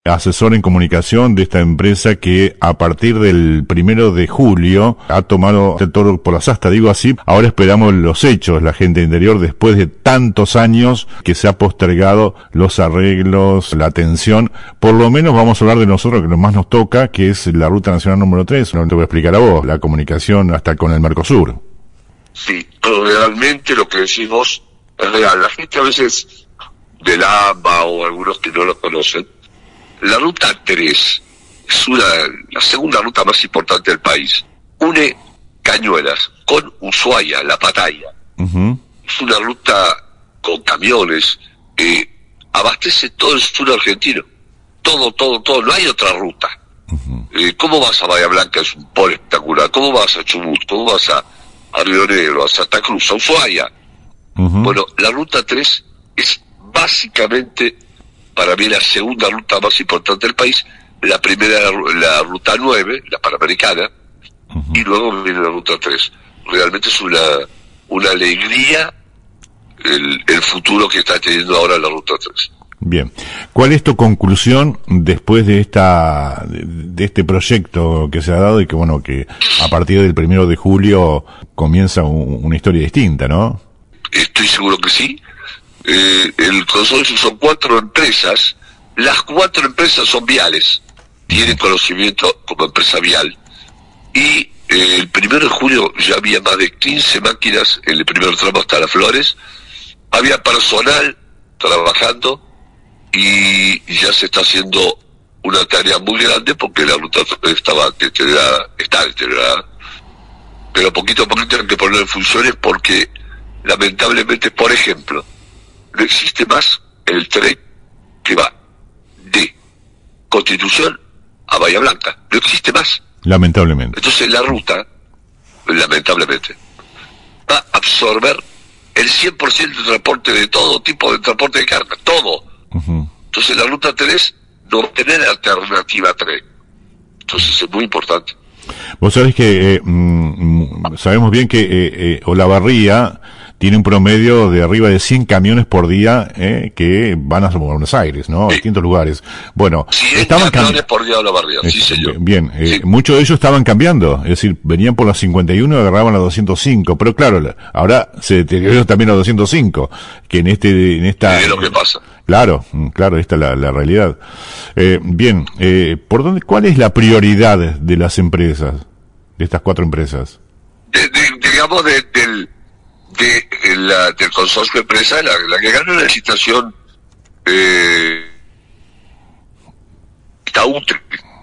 asesor en comunicación de esta empresa que a partir del 1 de julio ha tomado el toro por las astas, digo así. Ahora esperamos los hechos, la gente del interior, después de tantos años que se ha postergado los arreglos, la atención. Por lo menos vamos a hablar de nosotros, que lo más nos toca, que es la Ruta Nacional número 3. No te voy a explicar a vos, la comunicación hasta con el Mercosur. Sí, pero realmente lo que decís vos es real. La gente a veces del AMBA o algunos que no lo conocen, la Ruta 3 es la segunda ruta más importante del país. Une Cañuelas con Ushuaia, La Pataya. Es una ruta con camiones, abastece todo el sur argentino. Todo. No hay otra ruta. ¿Cómo vas a Bahía Blanca? Es un polo espectacular. ¿Cómo vas a Chubut? ¿Cómo vas a Río Negro, a Santa Cruz, a Ushuaia? Bueno, la Ruta 3 es básicamente, para mí, la segunda ruta más importante del país. La primera, la Ruta 9, la Panamericana, y luego viene la Ruta 3. Realmente es una alegría el futuro que está teniendo ahora la Ruta 3. Bien. ¿Cuál es tu conclusión después de este proyecto que se ha dado y que, bueno, que a partir del 1 de julio comienza una historia distinta, ¿no? Estoy seguro que sí. El consorcio son 4 empresas. Las 4 empresas son viales. Tienen conocimiento como empresa vial. Y el 1 de julio ya había más de 15 máquinas en el primer tramo hasta Las Flores. Había personal trabajando y ya se está haciendo una tarea muy grande porque la ruta está deteriorada. Pero poquito a poquito hay que poner en funciones porque lamentablemente, por ejemplo, no existe más el tren que va de Constitución a Bahía Blanca. No existe más. Lamentablemente. Entonces la ruta, lamentablemente, va a absorber el 100% de transporte de todo tipo de transporte de carga, todo. Entonces la Ruta 3 no tiene alternativa 3. Entonces es muy importante. Vos sabés que sabemos bien que Olavarría tiene un promedio de arriba de 100 camiones por día que van a Buenos Aires, ¿no? A distintos lugares. Bueno, 100 camiones por día a Olavarría, sí señor. Bien, sí. Muchos de ellos estaban cambiando, es decir, venían por las 51 y agarraban las 205, pero claro, ahora se deterioró también a 205, que en esta... Es lo que pasa. Claro, esta es la realidad. Bien, ¿cuál es la prioridad de las empresas, de estas 4 empresas? Digamos, del consorcio de empresas, la que gana la licitación está útil.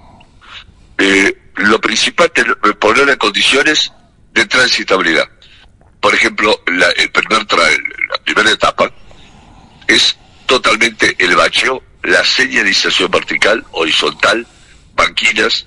Lo principal es poner en condiciones de transitabilidad. Por ejemplo, la primera etapa es totalmente el bacheo, la señalización vertical, horizontal, banquinas,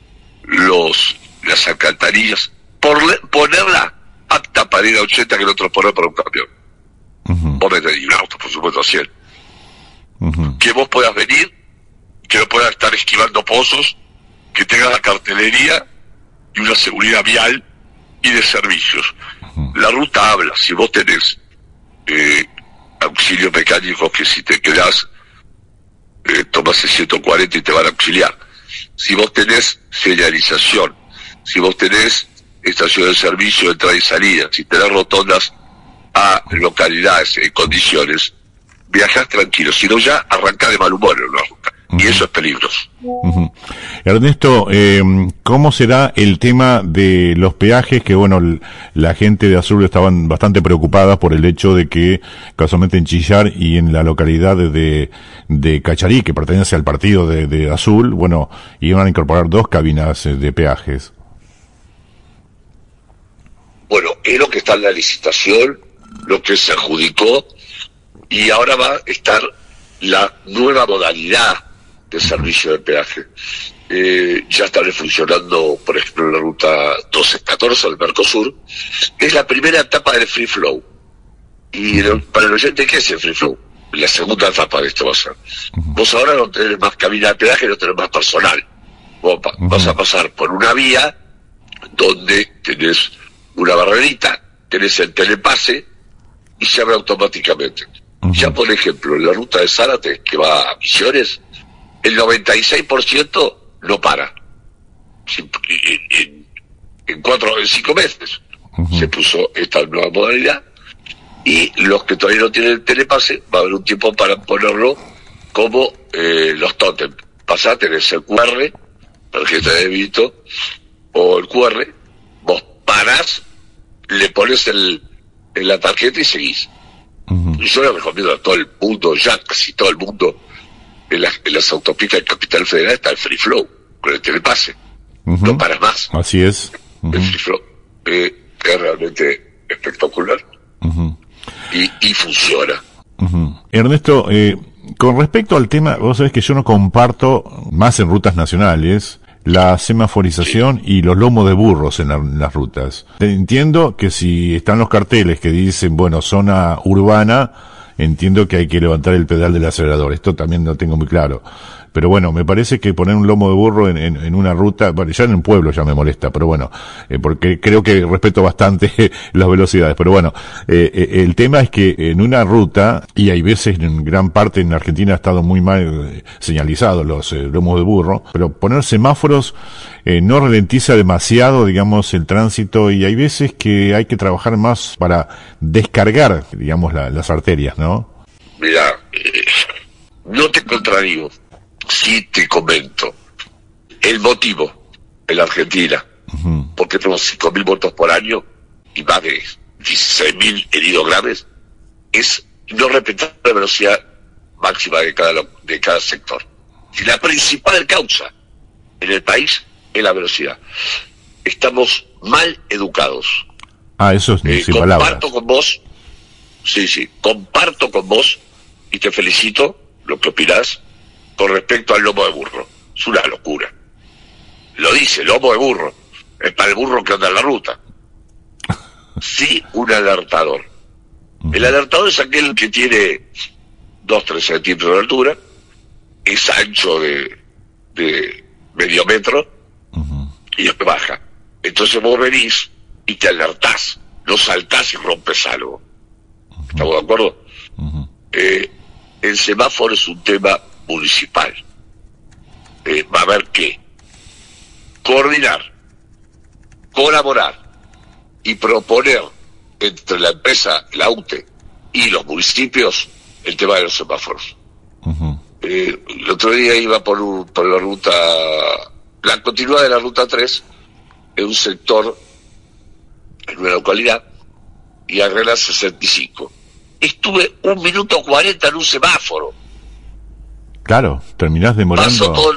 las alcantarillas, ponerla apta para ir a 80 kilómetros por hora para un camión. Vos metés un auto, por supuesto, a 100. Que vos puedas venir, que no puedas estar esquivando pozos, que tengas la cartelería y una seguridad vial y de servicios. La ruta habla, si vos tenés auxilio mecánico, que si te quedás tomás el 140 y te van a auxiliar. Si vos tenés señalización, si vos tenés estación de servicio de entrada y salida, si tenés rotondas a localidades en condiciones, viajás tranquilo, si no ya arrancás de mal humor en una ruta, y eso es peligroso. Ernesto, ¿cómo será el tema de los peajes? Que bueno, la gente de Azul estaban bastante preocupada por el hecho de que casualmente en Chillar y en la localidad de Cacharí, que pertenece al partido de Azul, bueno, iban a incorporar 2 cabinas de peajes. Bueno, es lo que está en la licitación, lo que se adjudicó, y ahora va a estar la nueva modalidad de servicio de peaje. Ya estaré funcionando, por ejemplo, en la ruta 1214 del Mercosur. Es la primera etapa del Free Flow. Y para el oyente, ¿qué es el Free Flow? La segunda etapa de esto va a ser. Vos ahora no tenés más cabina de peaje, no tenés más personal. Vos vas a pasar por una vía donde tenés una barrerita, tenés el telepase y se abre automáticamente. Ya, por ejemplo, en la ruta de Zárate, que va a Misiones, el 96% no para. En 5 meses se puso esta nueva modalidad, y los que todavía no tienen el telepase, va a haber un tiempo para ponerlo como los tótem. Pasá, tenés el QR, tarjeta de débito, o el QR, vos parás, le pones en la tarjeta y seguís. Y yo le recomiendo a todo el mundo, ya casi todo el mundo, en las autopistas de Capital Federal está el Free Flow, con el telepase. No paras más. Así es. El Free Flow es realmente espectacular. Y funciona. Ernesto, con respecto al tema, vos sabés que yo no comparto, más en rutas nacionales, la semaforización y los lomos de burros en las rutas. Entiendo que si están los carteles que dicen, bueno, zona urbana, entiendo que hay que levantar el pedal del acelerador. Esto también lo tengo muy claro. Pero bueno, me parece que poner un lomo de burro en una ruta, bueno, ya en un pueblo ya me molesta, pero bueno, porque creo que respeto bastante las velocidades. Pero bueno, el tema es que en una ruta, y hay veces en gran parte en Argentina ha estado muy mal señalizados los lomos de burro, pero poner semáforos no ralentiza demasiado, digamos, el tránsito, y hay veces que hay que trabajar más para descargar, digamos, las arterias, ¿no? Mira, no te contradigo. Sí te comento el motivo en la Argentina, porque tenemos 5.000 muertos por año y más de 16.000 heridos graves, es no respetar la velocidad máxima de cada sector. Y la principal causa en el país es la velocidad. Estamos mal educados. Eso es sin palabras. Comparto con vos, comparto con vos y te felicito lo que opinás con respecto al lomo de burro. Es una locura. Lo dice, lomo de burro. Es para el burro que anda en la ruta. Sí, un alertador. El alertador es aquel que tiene 2-3 centímetros de altura, es ancho de medio metro, y después baja. Entonces vos venís y te alertás, no saltás y rompes algo. ¿Estamos de acuerdo? El semáforo es un tema municipal. Va a haber que coordinar, colaborar y proponer entre la empresa, la UTE y los municipios el tema de los semáforos. El otro día iba por la ruta, la continuidad de la ruta 3, en un sector, en una localidad, y arregla 65. Estuve 1 minuto 40 en un semáforo. Claro, terminás demorando. Pasó todo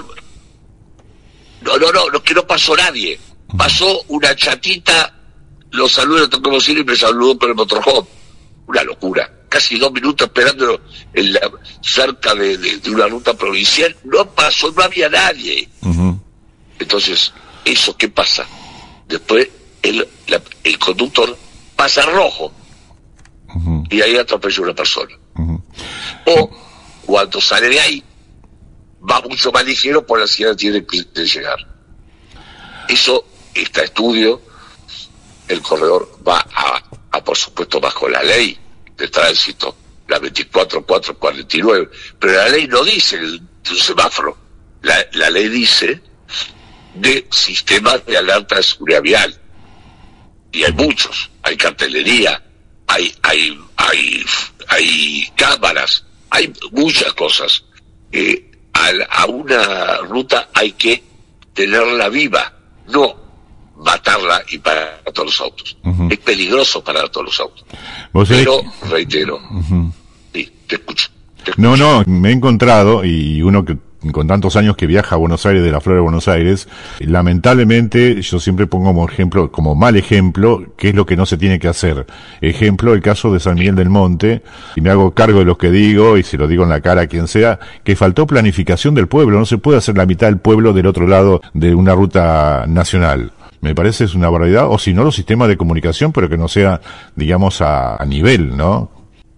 No, que no pasó nadie. Pasó una chatita, los saludó, le tocó decir, y me saludó con el motorhome. Una locura. Casi 2 minutos esperando cerca de una ruta provincial. No pasó, no había nadie. Entonces, ¿eso qué pasa? Después el conductor pasa rojo. Y ahí atropella a una persona. O cuando sale de ahí, va mucho más ligero por la ansiedad que tiene de llegar. Eso, este estudio, el corredor va a por supuesto, bajo la ley de tránsito, la 24.449, pero la ley no dice de un semáforo, la ley dice de sistemas de alerta de seguridad vial, y hay muchos, hay cartelería, hay cámaras, hay muchas cosas. A una ruta hay que tenerla viva, no matarla y parar a todos los autos. Es peligroso parar a todos los autos. Pero, reitero, sí, te escucho. No, me he encontrado, y uno que con tantos años que viaja a Buenos Aires, de la Flor de Buenos Aires, lamentablemente yo siempre pongo como ejemplo, como mal ejemplo, qué es lo que no se tiene que hacer. Ejemplo, el caso de San Miguel del Monte, y me hago cargo de lo que digo, y se lo digo en la cara a quien sea, que faltó planificación del pueblo. No se puede hacer la mitad del pueblo del otro lado de una ruta nacional. Me parece es una barbaridad, o si no, los sistemas de comunicación, pero que no sea, digamos, a nivel, ¿no?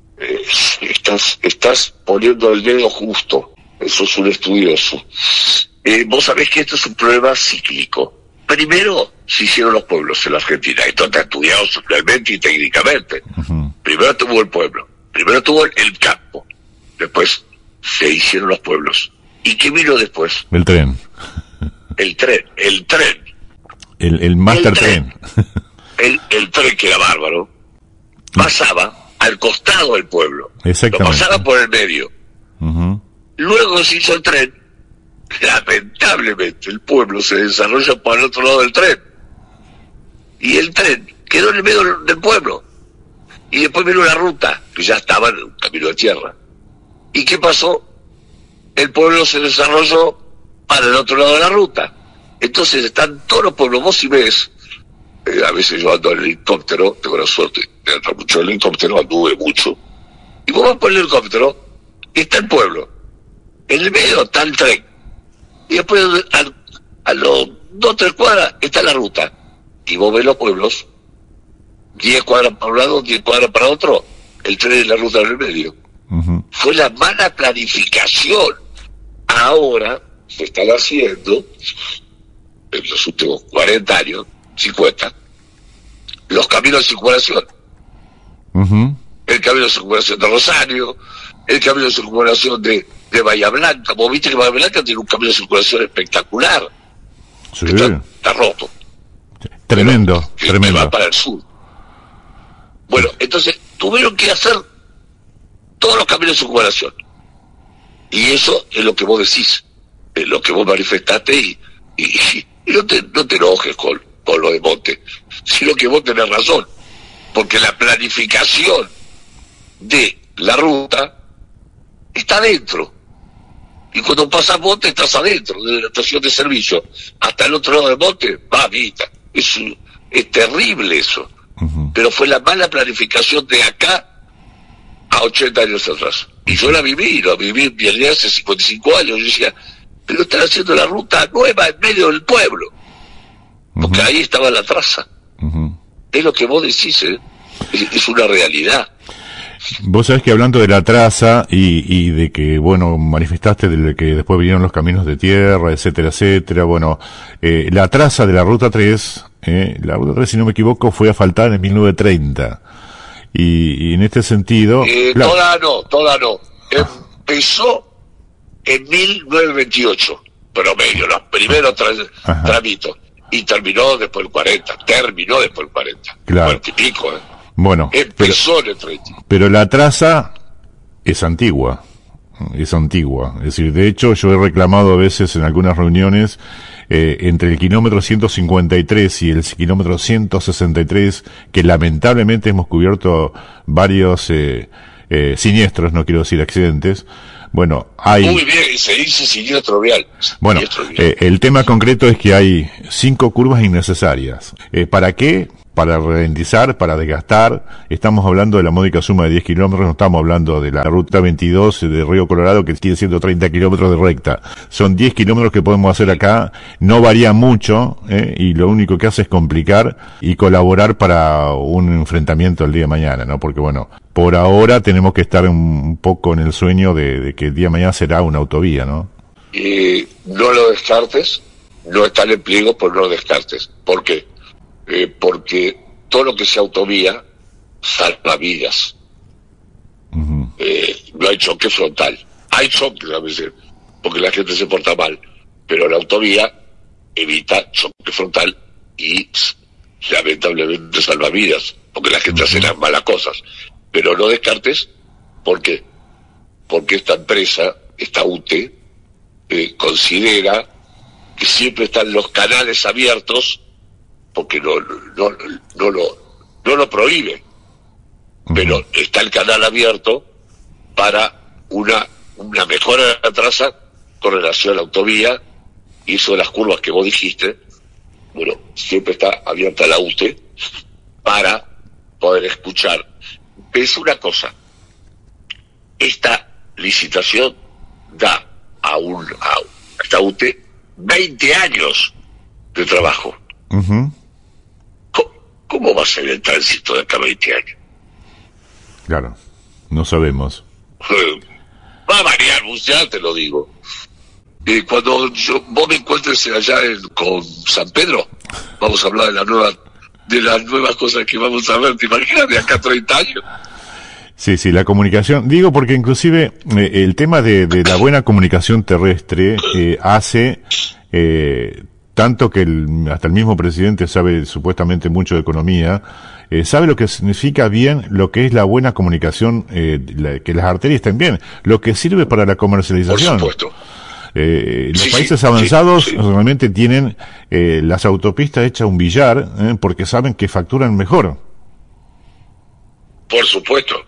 Estás poniendo el dedo justo. Eso es un estudioso. Vos sabés que esto es un problema cíclico. Primero se hicieron los pueblos en la Argentina. Esto está estudiado socialmente y técnicamente. Primero tuvo el pueblo. Primero tuvo el campo. Después se hicieron los pueblos. ¿Y qué vino después? El tren. El tren. El Master Tren. El tren, que era bárbaro, pasaba al costado del pueblo. Exactamente. Lo pasaba por el medio. Uh-huh. Luego se hizo el tren. Lamentablemente el pueblo se desarrolla por el otro lado del tren. Y el tren quedó en el medio del pueblo. Y después vino la ruta, que ya estaba en un camino de tierra. ¿Y qué pasó? El pueblo se desarrolló para el otro lado de la ruta. Entonces están todos los pueblos, vos si ves, a veces yo ando en helicóptero, tengo la suerte de andar mucho en helicóptero, anduve mucho, y vos vas por el helicóptero, y está el pueblo, en el medio está el tren, y después a los 2 o 3 cuadras está la ruta, y vos ves los pueblos, 10 cuadras para un lado, 10 cuadras para otro, el tren y la ruta en el medio. Uh-huh. Fue la mala planificación. Ahora se están haciendo, en los últimos 40 años, 50, los caminos de circulación. Uh-huh. El camino de circulación de Rosario, el camino de circulación de Bahía Blanca. Vos viste que Bahía Blanca tiene un camino de circulación espectacular. Sí. Está roto. Tremendo, que tremendo. Va para el sur. Bueno, entonces tuvieron que hacer todos los caminos de circulación. Y eso es lo que vos decís, es lo que vos manifestaste, y no te enojes con lo de Monte, sino que vos tenés razón, porque la planificación de la ruta está adentro, y cuando pasas Monte estás adentro de la estación de servicio hasta el otro lado de Monte, mamita, es terrible eso. Uh-huh. Pero fue la mala planificación de acá a 80 años atrás, y yo la viví en mi aldea hace 55 años. Yo decía, pero están haciendo la ruta nueva en medio del pueblo, porque ahí estaba la traza. Uh-huh. Es lo que vos decís, es una realidad. Vos sabés que hablando de la traza y de que, bueno, manifestaste de que después vinieron los caminos de tierra, etcétera, etcétera, bueno, la traza de la Ruta 3, la Ruta 3, si no me equivoco, fue asfaltada en 1930. Y en este sentido... claro. Toda no. Empezó en 1928, promedio, los primeros tramitos. Y terminó después del 40. Claro. 40 y pico, Bueno. Empezó en el 30. Pero la traza es antigua. Es decir, de hecho, yo he reclamado a veces en algunas reuniones, entre el kilómetro 153 y el kilómetro 163, que lamentablemente hemos cubierto varios siniestros, no quiero decir accidentes. Bueno, hay... Muy bien, se dice siniestro vial. Bueno, el tema concreto es que hay 5 curvas innecesarias. ¿Para qué? Para ralentizar, para desgastar. Estamos hablando de la módica suma de 10 kilómetros, no estamos hablando de la ruta 22 de Río Colorado, que tiene 130 kilómetros de recta. Son 10 kilómetros que podemos hacer acá, no varía mucho, y lo único que hace es complicar y colaborar para un enfrentamiento el día de mañana, ¿no? Porque bueno, por ahora tenemos que estar un poco en el sueño de que el día de mañana será una autovía, ¿no? No lo descartes, no está en el pliego, pues no lo descartes. ¿Por qué? Porque todo lo que sea autovía salva vidas. Uh-huh. No hay choque frontal. Hay choque a veces, porque la gente se porta mal, pero la autovía evita choque frontal y lamentablemente salva vidas, porque la gente hace las malas cosas. Pero no descartes, ¿por qué? Porque esta empresa, esta UTE, considera que siempre están los canales abiertos, porque no lo prohíbe, pero está el canal abierto para una mejora de la traza con relación a la autovía, y eso de las curvas que vos dijiste, bueno, siempre está abierta la UTE para poder escuchar. Es una cosa, esta licitación da a esta UTE 20 años de trabajo. Uh-huh. ¿Cómo va a ser el tránsito de acá a 20 años? Claro, no sabemos. Va a variar, ya te lo digo. Cuando vos me encuentres allá con San Pedro, vamos a hablar de las nuevas cosas que vamos a ver. ¿Te imaginas de acá a 30 años? Sí, sí, la comunicación, digo porque inclusive el tema de la buena comunicación terrestre hace tanto que hasta el mismo presidente sabe supuestamente mucho de economía, sabe lo que significa bien lo que es la buena comunicación, que las arterias estén bien, lo que sirve para la comercialización. Por supuesto. Los países avanzados realmente tienen las autopistas hechas un billar, porque saben que facturan mejor. Por supuesto.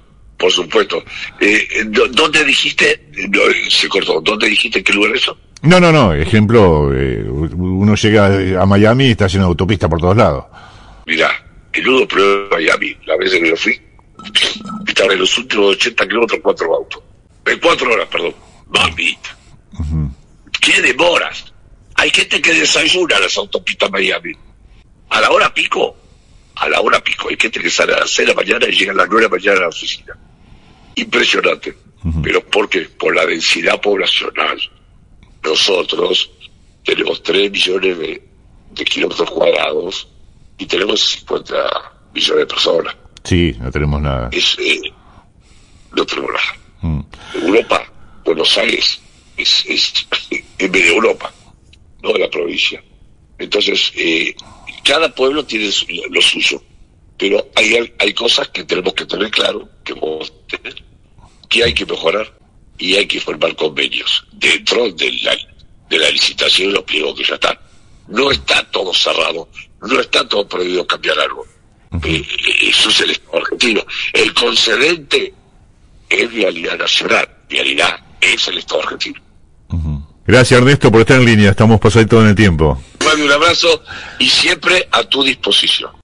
¿Dónde dijiste? No, se cortó. ¿Dónde dijiste qué lugar es eso? No. Ejemplo, uno llega a Miami y está lleno de autopista por todos lados. Mirá, el nudo de Miami, la vez que yo fui, estaba en los últimos 80 kilómetros 4 autos. En 4 horas, perdón. Mamita. ¿Qué demoras? Hay gente que desayuna en las autopistas Miami. A la hora pico. Hay gente que sale a las 6 de la mañana y llega a las 9 de la mañana a la oficina. Impresionante. ¿Pero por qué? Por la densidad poblacional. Nosotros tenemos 3 millones de kilómetros cuadrados y tenemos 50 millones de personas. Sí, no tenemos nada. No tenemos nada. Europa, Buenos Aires, es en medio de Europa, no de la provincia. Entonces, cada pueblo tiene lo suyo, pero hay cosas que tenemos que tener claro, que hay que mejorar y hay que formar convenios dentro de la licitación y los pliegos que ya están. No está todo cerrado, no está todo prohibido cambiar algo. Eso es el Estado argentino. El concedente es Vialidad Nacional, Vialidad es el Estado argentino. Gracias, Ernesto, por estar en línea. Estamos pasaditos en el tiempo. Un abrazo y siempre a tu disposición.